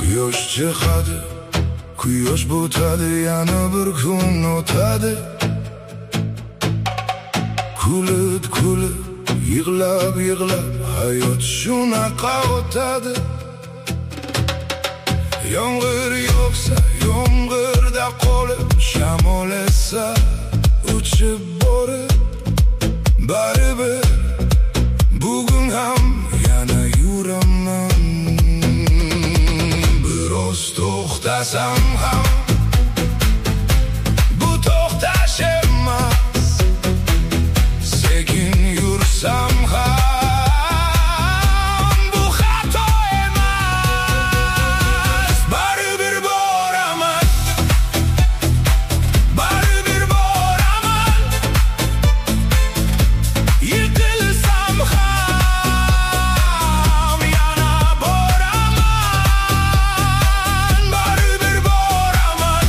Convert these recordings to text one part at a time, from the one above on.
Quyosh chiqadi, quyosh botadi, yana bir kun o'tadi. Kulib kulib, yig'lab yig'lab, hayot shunaqa o'tadi. Yomg'ir yog'sa, yomg'irda qolib, shamol esa uchib borib, baribir bugun ham yana yuraman. Biroz to'xtasam ham bu to'xtash emas, sekin yursam ham bu xato emas. Baribir boraman, baribir boraman. Yiqilsam ham yana boraman. Baribir boraman,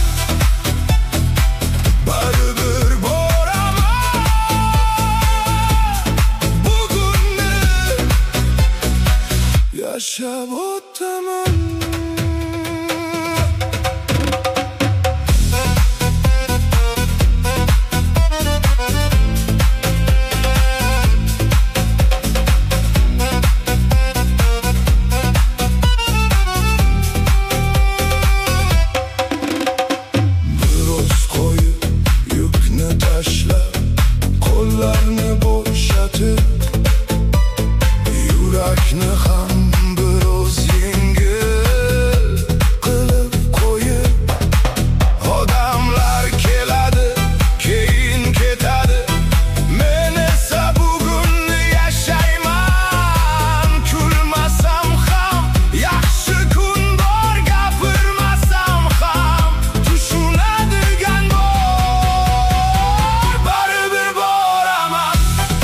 baribir boraman. Bugunni yashab o'taman. Biroz qo'yib, yukni tashlab, qo'llarni bo'shatib, yurakni ham biroz yengil qilib qo'yib. Odamlar keladi, keyin ketadi, men esa bugunni yashayman. Kulmasam ham, yaxshi kun bor, gapirmasam ham tushunadigan bor. Baribir boraman,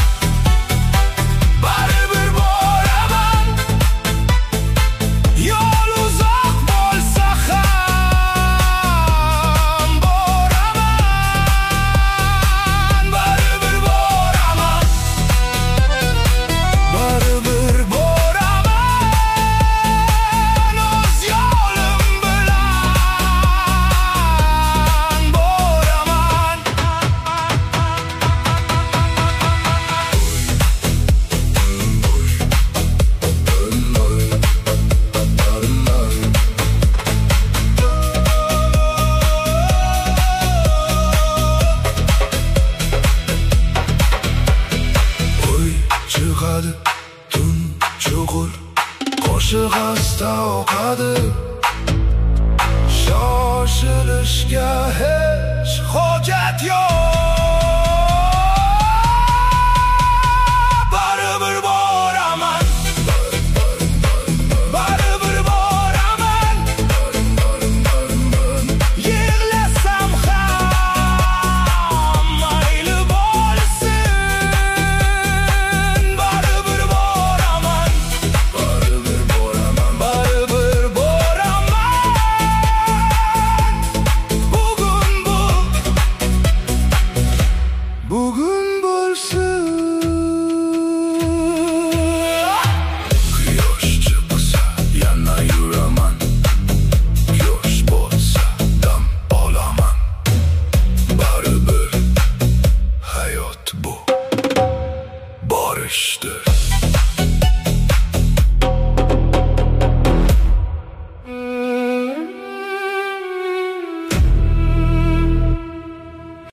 baribir boraman. Yo'l uzoq bo'lsa ham boraman. Baribir boraman, baribir boraman. O'z yo'lim bilan boraman. Oy chiqadi, tun cho'g'ir, qoshiq asta oqadi. Shoshilishga hech hojat yo'q. Baribir boraman, baribir boraman. Yig'lasam ham mayli bo'lsin. Baribir boraman, baribir boraman, baribir boraman. Bugun bo'lsin. Quyosh chiqsa yana yuraman, quyosh botsa dam olaman. Baribir hayot bu borishdir.